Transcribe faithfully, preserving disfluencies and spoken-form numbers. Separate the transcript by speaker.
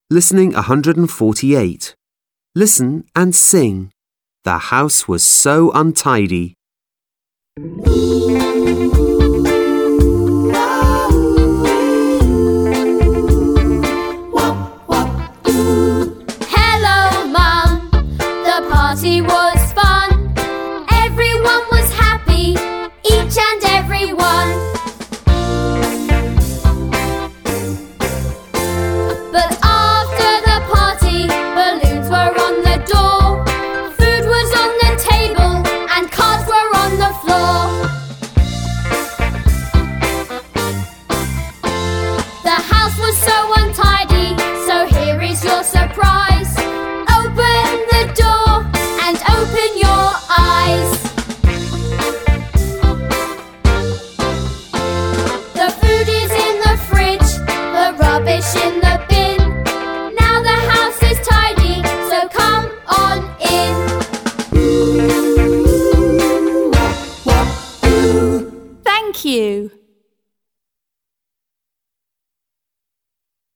Speaker 1: Listening one hundred forty-eight. Listen and sing. The house was so untidy.
Speaker 2: Hello, Mum. The party was